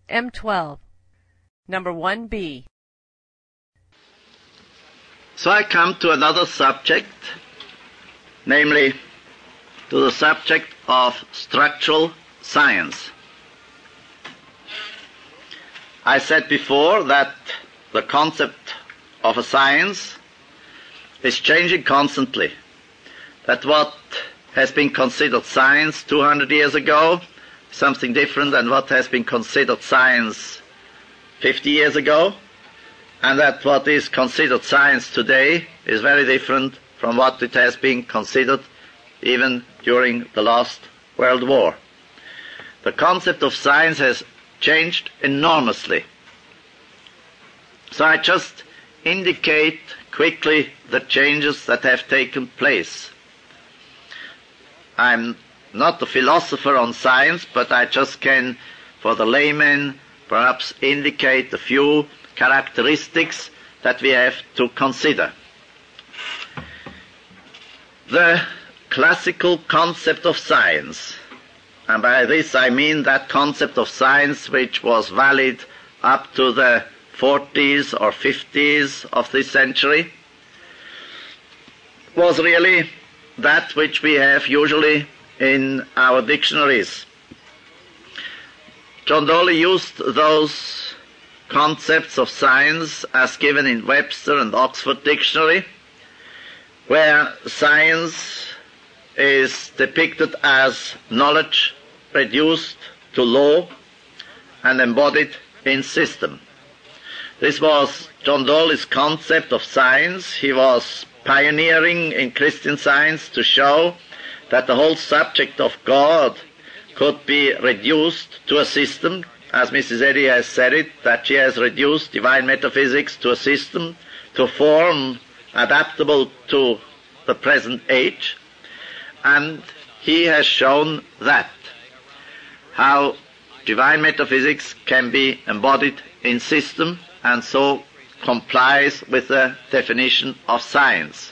M12. Number 1B. So I come to another subject, namely to the subject of structural science. I said before that the concept of a science is changing constantly, that what has been considered science 200 years ago is something different than what has been considered science 50 years ago, and that what is considered science today is very different from what it has been considered even during the last World War. The concept of science has changed enormously. So I just indicate quickly the changes that have taken place. I'm not a philosopher on science, but I just can, for the layman, perhaps indicate a few characteristics that we have to consider. The classical concept of science, and by this I mean that concept of science which was valid up to the 40s or 50s of this century, was really that which we have usually in our dictionaries. John Doley used those concepts of science as given in Webster and Oxford Dictionary, where science is depicted as knowledge reduced to law and embodied in system. This was John Doley's concept of science. He was pioneering in Christian Science to show that the whole subject of God could be reduced to a system, as Mrs. Eddy has said it, that she has reduced divine metaphysics to a system, to a form adaptable to the present age. And he has shown that, how divine metaphysics can be embodied in system and so complies with the definition of science.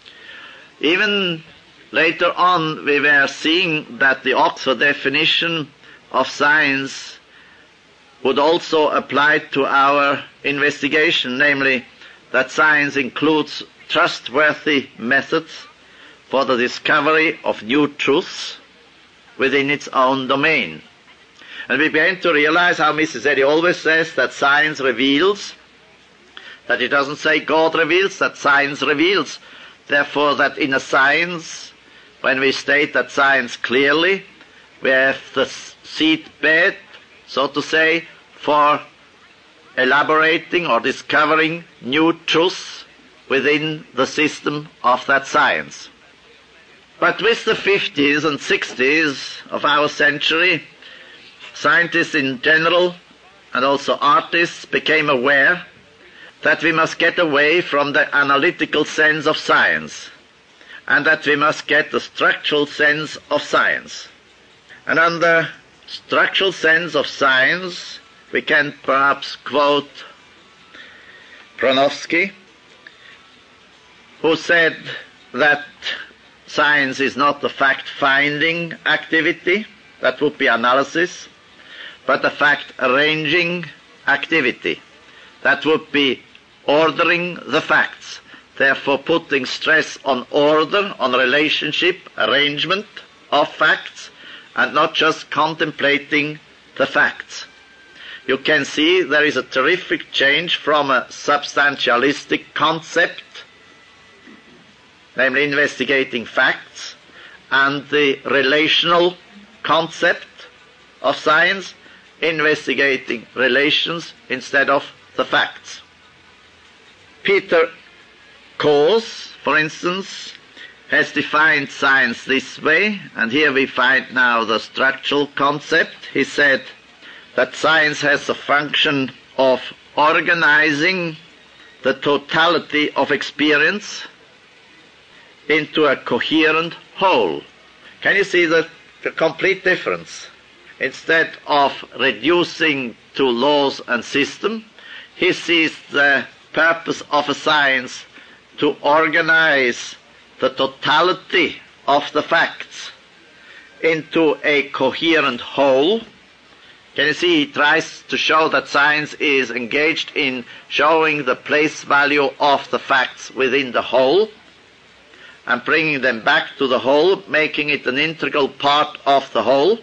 Even later on, we were seeing that the Oxford definition of science would also apply to our investigation, namely that science includes trustworthy methods for the discovery of new truths within its own domain. And we began to realize how Mrs. Eddy always says that science reveals, that it doesn't say God reveals, that science reveals. Therefore, that in a science, when we state that science clearly, we have the seed bed, so to say, for elaborating or discovering new truths within the system of that science. But with the 50s and 60s of our century, scientists in general and also artists became aware that we must get away from the analytical sense of science and that we must get the structural sense of science. And under structural sense of science, we can perhaps quote Bronowski, who said that science is not a fact-finding activity, that would be analysis, but a fact-arranging activity, that would be ordering the facts, therefore putting stress on order, on relationship, arrangement of facts, and not just contemplating the facts. You can see there is a terrific change from a substantialistic concept, namely investigating facts, and the relational concept of science, investigating relations instead of the facts. Peter Coase, for instance, has defined science this way, and here we find now the structural concept. He said that science has the function of organizing the totality of experience into a coherent whole. Can you see the complete difference? Instead of reducing to laws and system, he sees the purpose of a science to organize the totality of the facts into a coherent whole, Can you see, he tries to show that science is engaged in showing the place value of the facts within the whole and bringing them back to the whole, making it an integral part of the whole.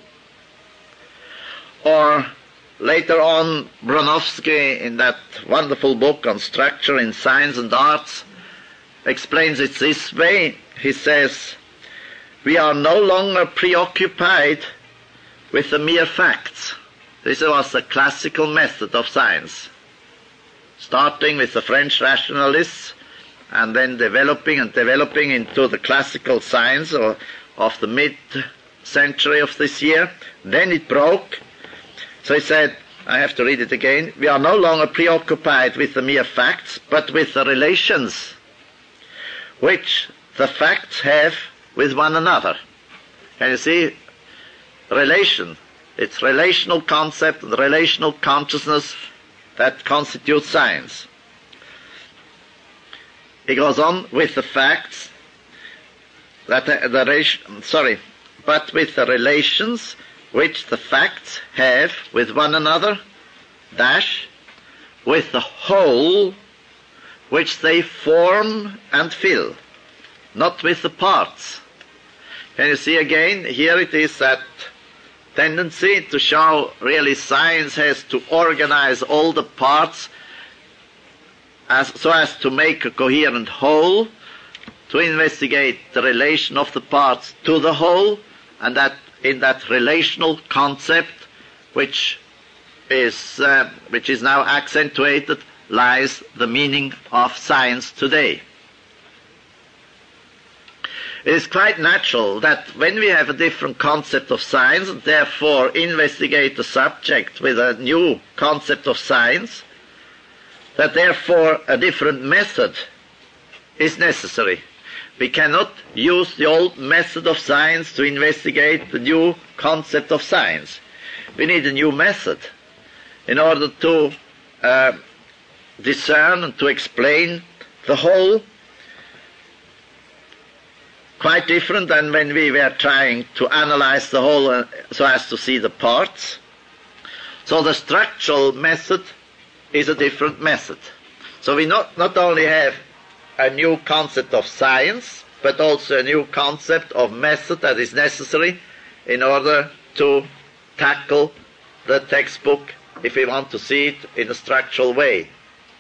Or later on, Bronowski, in that wonderful book on structure in science and arts, explains it this way. He says, we are no longer preoccupied with the mere facts. This was the classical method of science, starting with the French rationalists and then developing into the classical science of the mid-century of this year. Then it broke. So he said, I have to read it again, we are no longer preoccupied with the mere facts, but with the relations which the facts have with one another. Can you see? Relation. It's relational concept and relational consciousness that constitutes science. He goes on with the facts that but with the relations which the facts have with one another, with the whole which they form and fill, not with the parts. Can you see again? Here it is that tendency to show really science has to organize all the parts so as to make a coherent whole, to investigate the relation of the parts to the whole, and that in that relational concept which is now accentuated lies the meaning of science today. It is quite natural that when we have a different concept of science, and therefore investigate the subject with a new concept of science, that therefore a different method is necessary. We cannot use the old method of science to investigate the new concept of science. We need a new method in order to discern and to explain the whole, quite different than when we were trying to analyze the whole so as to see the parts. So the structural method is a different method. So we not only have a new concept of science, but also a new concept of method that is necessary in order to tackle the textbook if we want to see it in a structural way.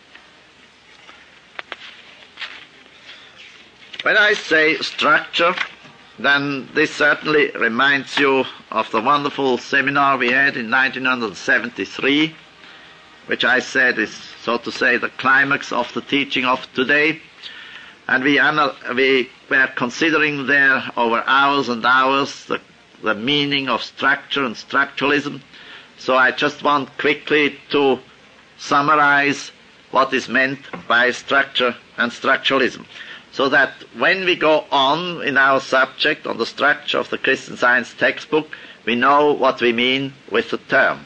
When I say structure, then this certainly reminds you of the wonderful seminar we had in 1973, which I said is, so to say, the climax of the teaching of today. And we were considering there over hours and hours the meaning of structure and structuralism. So I just want quickly to summarize what is meant by structure and structuralism, so that when we go on in our subject on the structure of the Christian Science textbook, we know what we mean with the term.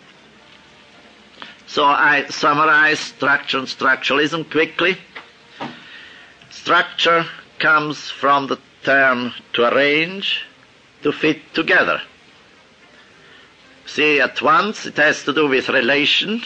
So I summarize structure and structuralism quickly. Structure comes from the term to arrange, to fit together. See, at once it has to do with relation.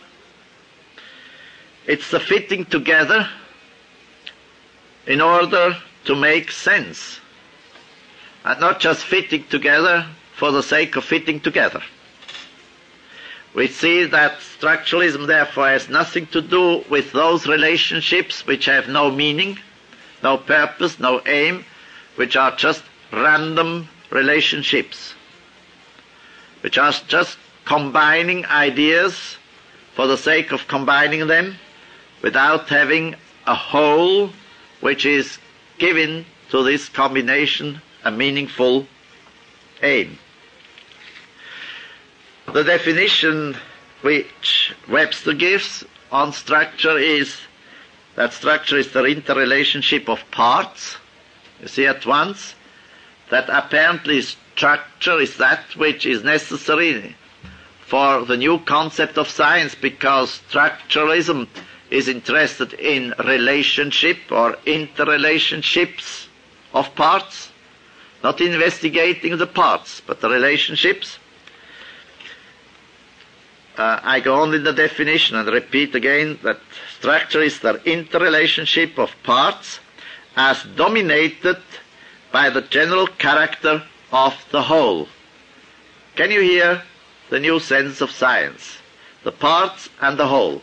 It's the fitting together in order to make sense, and not just fitting together for the sake of fitting together. We see that structuralism therefore has nothing to do with those relationships which have no meaning, no purpose, no aim, which are just random relationships, which are just combining ideas for the sake of combining them without having a whole which is given to this combination a meaningful aim. The definition which Webster gives on structure is that structure is the interrelationship of parts. You see at once that apparently structure is that which is necessary for the new concept of science, because structuralism is interested in relationship or interrelationships of parts, not investigating the parts, but the relationships. I go on in the definition and repeat again that structure is the interrelationship of parts as dominated by the general character of the whole. Can you hear the new sense of science? The parts and the whole.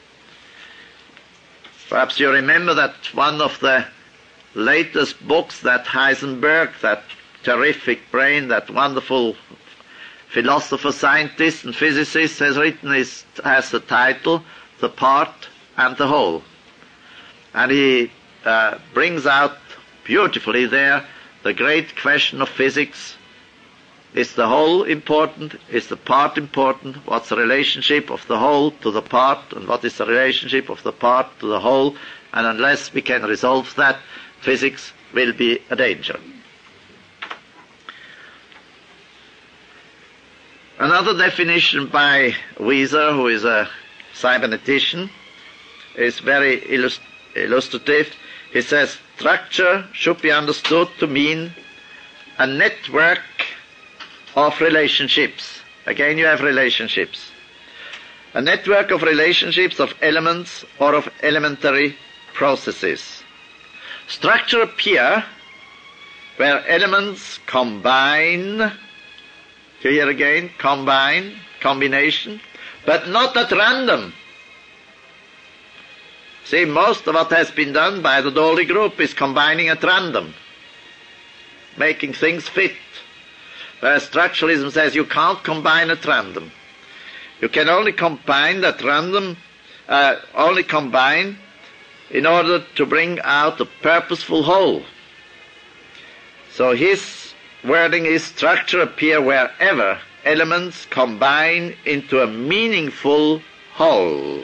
Perhaps you remember that one of the latest books that Heisenberg, that terrific brain, that wonderful philosopher, scientist and physicist has written has the title, The Part and the Whole. And he brings out beautifully there the great question of physics. Is the whole important? Is the part important? What's the relationship of the whole to the part? And what is the relationship of the part to the whole? And unless we can resolve that, physics will be a danger. Another definition by Wieser, who is a cybernetician, is very illustrative. He says, structure should be understood to mean a network of relationships. Again, you have relationships. A network of relationships of elements or of elementary processes. Structure appear where elements combine. Here again, combination, but not at random. See, most of what has been done by the Dolly Group is combining at random, making things fit. Whereas structuralism says you can't combine at random. You can only combine at random, only combine in order to bring out a purposeful whole. So his wording is structure appear wherever elements combine into a meaningful whole,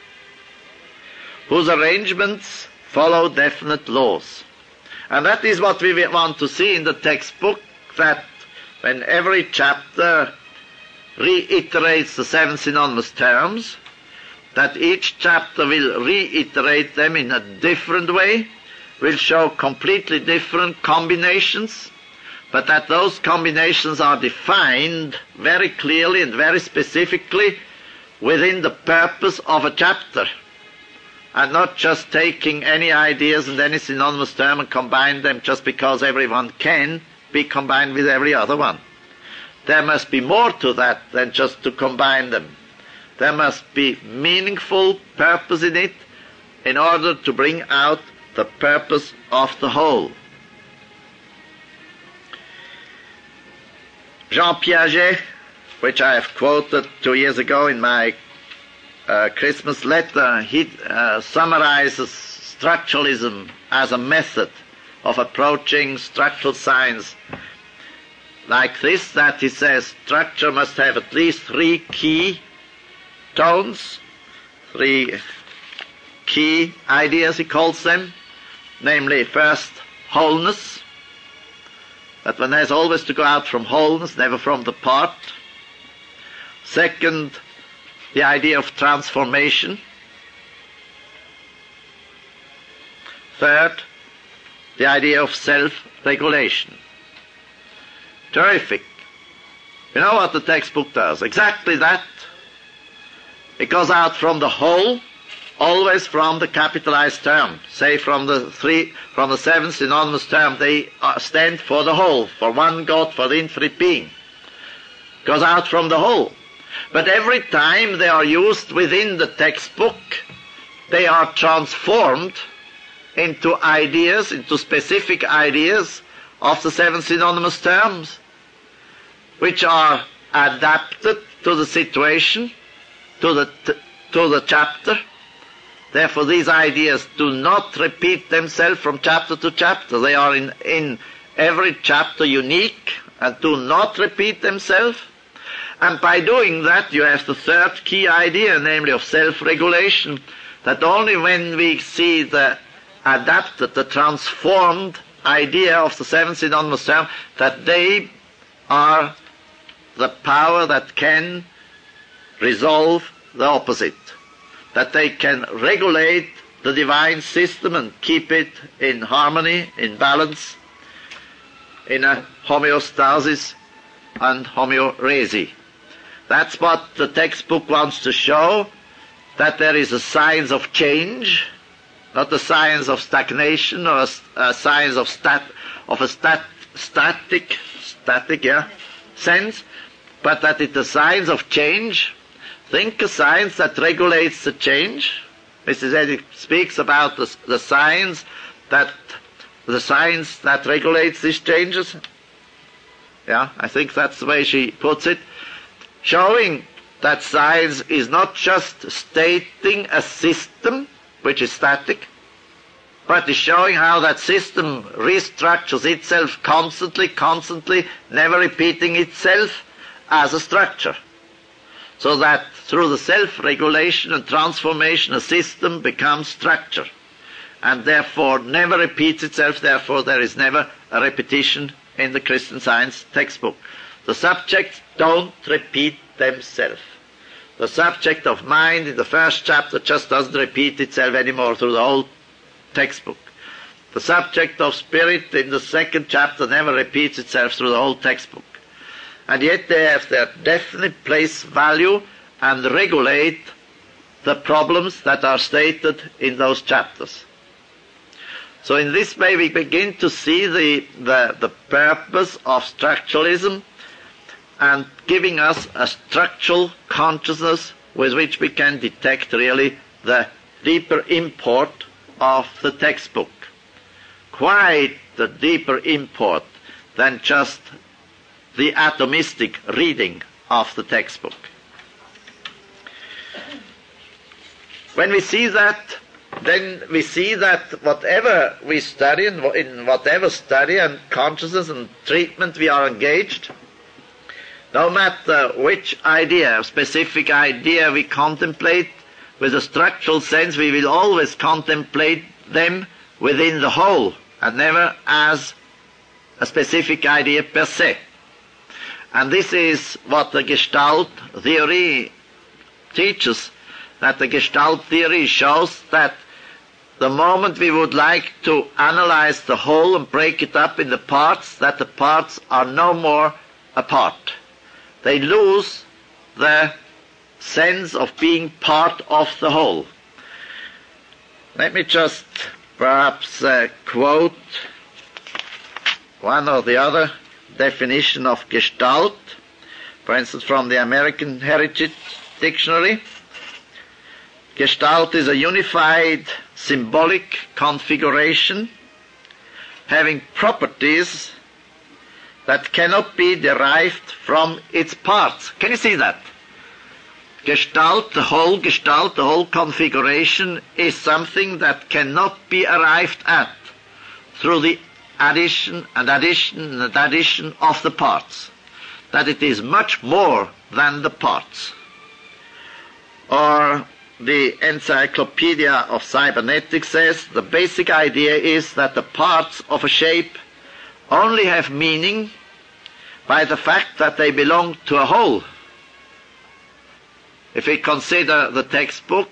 whose arrangements follow definite laws. And that is what we want to see in the textbook, that when every chapter reiterates the 7 synonymous terms, that each chapter will reiterate them in a different way, will show completely different combinations, but that those combinations are defined very clearly and very specifically within the purpose of a chapter, and not just taking any ideas and any synonymous term and combine them just because everyone can be combined with every other one. There must be more to that than just to combine them. There must be meaningful purpose in it in order to bring out the purpose of the whole. Jean Piaget, which I have quoted 2 years ago in my Christmas letter, he summarizes structuralism as a method of approaching structural science like this, that he says structure must have at least 3 key tones, 3 key ideas he calls them, namely first wholeness, that one has always to go out from wholeness, never from the part. Second, the idea of transformation. Third, the idea of self-regulation. Terrific. You know what the textbook does? Exactly that. It goes out from the whole, always from the capitalized term. Say from the 7 synonymous term, they stand for the whole, for one God, for the infinite being. Goes out from the whole. But every time they are used within the textbook, they are transformed into ideas, into specific ideas of the 7 synonymous terms, which are adapted to the situation, to the chapter. Therefore, these ideas do not repeat themselves from chapter to chapter. They are in every chapter unique and do not repeat themselves. And by doing that, you have the third key idea, namely of self-regulation, that only when we see the adapted, the transformed idea of the 7 synonymous terms, that they are the power that can resolve the opposite, that they can regulate the divine system and keep it in harmony, in balance, in a homeostasis and homeoresis. That's what the textbook wants to show, that there is a science of change, not a science of stagnation or a science of static sense, but that it's a science of change. Think a science that regulates the change. Mrs. Eddy speaks about the science that regulates these changes. Yeah, I think that's the way she puts it. Showing that science is not just stating a system which is static, but is showing how that system restructures itself constantly, never repeating itself as a structure. So that through the self-regulation and transformation, a system becomes structure, and therefore never repeats itself. Therefore there is never a repetition in the Christian Science textbook. The subjects don't repeat themselves. The subject of mind in the first chapter just doesn't repeat itself anymore through the whole textbook. The subject of spirit in the second chapter never repeats itself through the whole textbook. And yet they have their definite place value and regulate the problems that are stated in those chapters. So in this way we begin to see the purpose of structuralism and giving us a structural consciousness with which we can detect really the deeper import of the textbook. Quite the deeper import than just the atomistic reading of the textbook. When we see that, then we see that whatever we study, in whatever study and consciousness and treatment we are engaged, no matter which idea, specific idea we contemplate with a structural sense, we will always contemplate them within the whole and never as a specific idea per se. And this is what the Gestalt theory teaches, that the Gestalt theory shows that the moment we would like to analyze the whole and break it up into parts, that the parts are no more a part. They lose the sense of being part of the whole. Let me just perhaps quote one or the other definition of Gestalt, for instance from the American Heritage Dictionary. Gestalt is a unified symbolic configuration having properties that cannot be derived from its parts. Can you see that? Gestalt, the whole configuration is something that cannot be arrived at through the addition of the parts. That it is much more than the parts. Or the Encyclopedia of Cybernetics says the basic idea is that the parts of a shape only have meaning by the fact that they belong to a whole. If we consider the textbook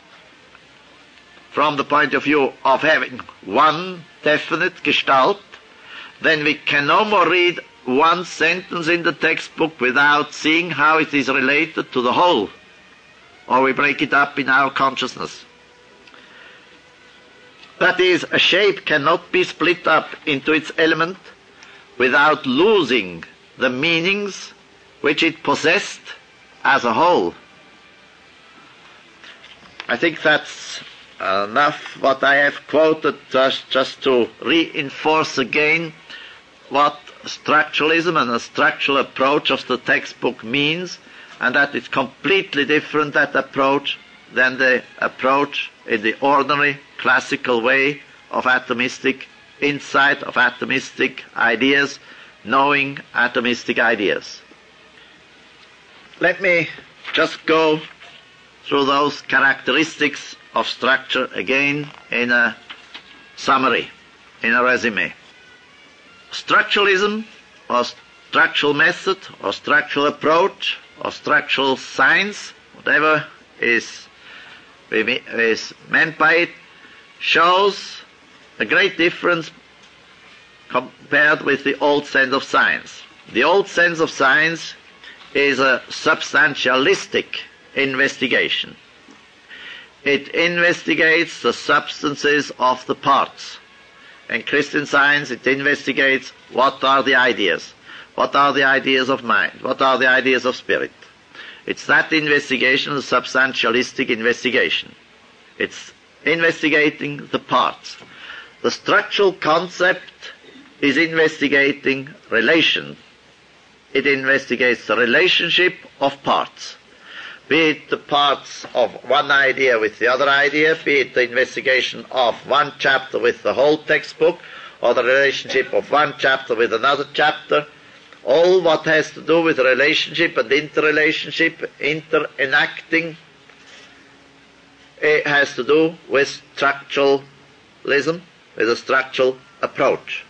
from the point of view of having one definite Gestalt, then we can no more read one sentence in the textbook without seeing how it is related to the whole, or we break it up in our consciousness. That is, a shape cannot be split up into its element without losing the meanings which it possessed as a whole. I think that's enough what I have quoted just to reinforce again what structuralism and a structural approach of the textbook means, and that it's completely different, that approach, than the approach in the ordinary classical way of atomistic insight, of atomistic ideas, knowing atomistic ideas. Let me just go through those characteristics of structure again in a summary, in a resume. Structuralism, or structural method, or structural approach, or structural science, whatever is meant by it, shows a great difference compared with the old sense of science. The old sense of science is a substantialistic investigation. It investigates the substances of the parts. In Christian Science, it investigates what are the ideas. What are the ideas of mind? What are the ideas of spirit? It's that investigation, the substantialistic investigation. It's investigating the parts. The structural concept is investigating relation. It investigates the relationship of parts. Be it the parts of one idea with the other idea, be it the investigation of one chapter with the whole textbook, or the relationship of one chapter with another chapter. All what has to do with relationship and interrelationship, enacting, it has to do with structuralism, with a structural approach.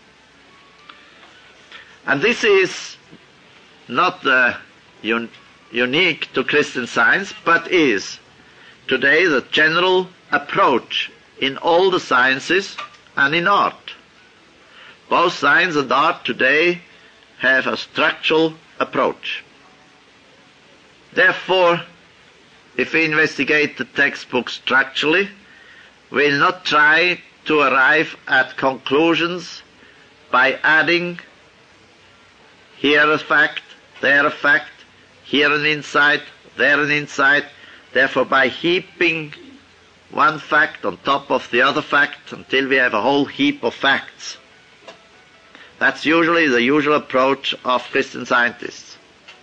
And this is not unique to Christian Science, but is today the general approach in all the sciences and in art. Both science and art today have a structural approach. Therefore, if we investigate the textbook structurally, we'll not try to arrive at conclusions by adding here a fact, there a fact, here an insight, there an insight, therefore by heaping one fact on top of the other fact until we have a whole heap of facts. That's usually the usual approach of Christian scientists.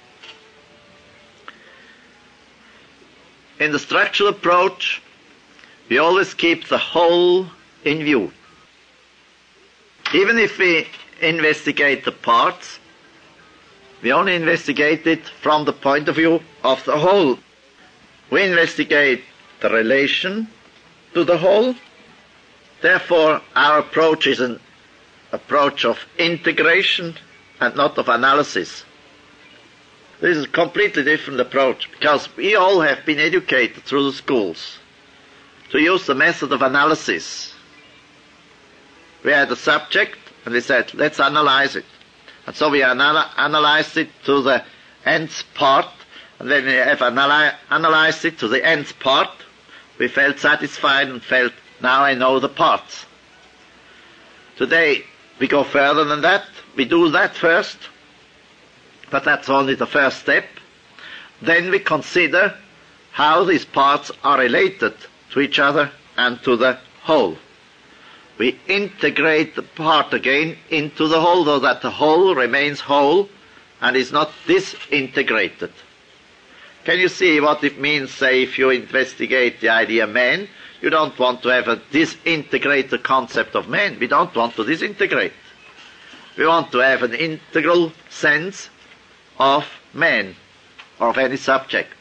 In the structural approach, we always keep the whole in view. Even if we investigate the parts, we only investigate it from the point of view of the whole. We investigate the relation to the whole. Therefore, our approach is an approach of integration and not of analysis. This is a completely different approach, because we all have been educated through the schools to use the method of analysis. We had a subject and we said, let's analyze it. And so we analyzed it to the nth part, and when we have analyzed it to the nth part, we felt satisfied and felt, now I know the parts. Today, we go further than that. We do that first, but that's only the first step. Then we consider how these parts are related to each other and to the whole. We integrate the part again into the whole, so that the whole remains whole and is not disintegrated. Can you see what it means, say, if you investigate the idea man? You don't want to have a disintegrated concept of man. We don't want to disintegrate. We want to have an integral sense of man, or of any subject.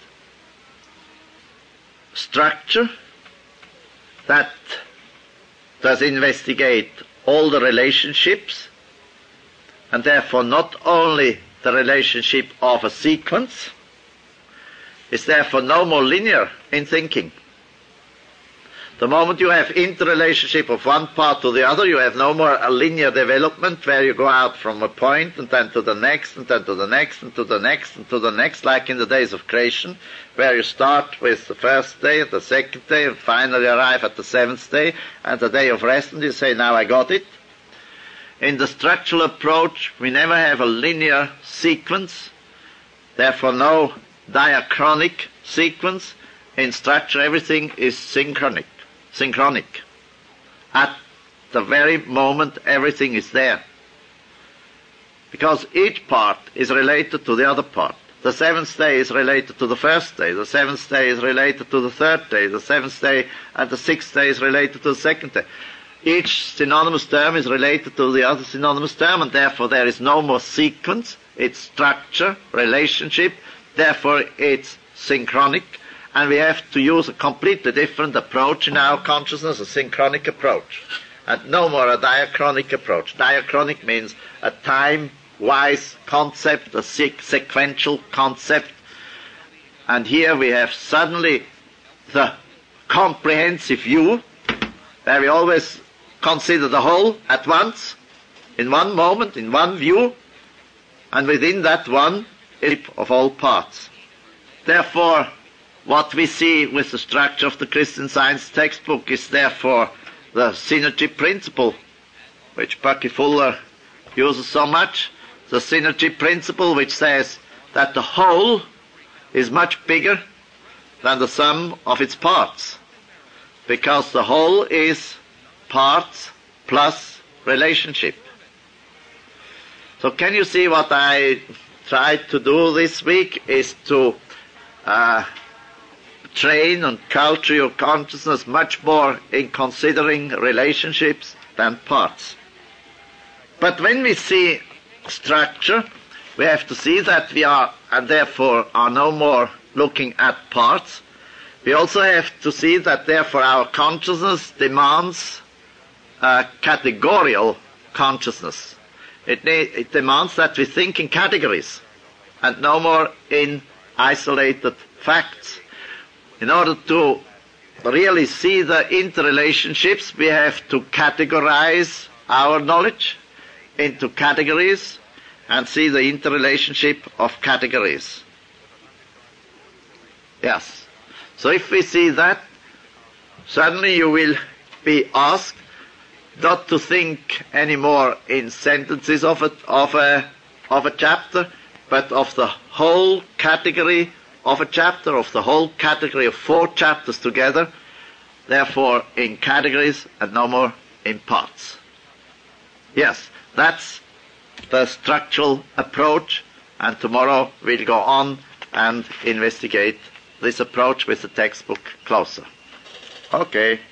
Structure that does investigate all the relationships, and therefore not only the relationship of a sequence, is therefore no more linear in thinking. The moment you have interrelationship of one part to the other, you have no more a linear development where you go out from a point and then to the next and then to the next and to the next and to the next, like in the days of creation, where you start with the first day and the second day and finally arrive at the seventh day and the day of rest, and you say, now I got it. In the structural approach, we never have a linear sequence, therefore no diachronic sequence. In structure, everything is synchronic. At the very moment, everything is there. Because each part is related to the other part. The seventh day is related to the first day. The seventh day is related to the third day. The seventh day and the sixth day is related to the second day. Each synonymous term is related to the other synonymous term, and therefore there is no more sequence. It's structure, relationship. Therefore, it's synchronic. And we have to use a completely different approach in our consciousness, a synchronic approach, and no more a diachronic approach. Diachronic means a time-wise concept, a sequential concept. And here we have suddenly the comprehensive view, where we always consider the whole at once, in one moment, in one view, and within that one, of all parts. Therefore, what we see with the structure of the Christian Science textbook is therefore the synergy principle, which Bucky Fuller uses so much, the synergy principle which says that the whole is much bigger than the sum of its parts, because the whole is parts plus relationship. So can you see what I tried to do this week is to train and culture your consciousness much more in considering relationships than parts. But when we see structure, we have to see that we are, and therefore are no more looking at parts. We also have to see that therefore our consciousness demands categorical consciousness. It demands that we think in categories and no more in isolated facts. In order to really see the interrelationships, we have to categorize our knowledge into categories and see the interrelationship of categories. Yes. So if we see that, suddenly you will be asked not to think anymore in sentences of a chapter, but of the whole category of a chapter, of the whole category of 4 chapters together, therefore in categories and no more in parts. Yes, that's the structural approach, and tomorrow we'll go on and investigate this approach with the textbook closer. Okay.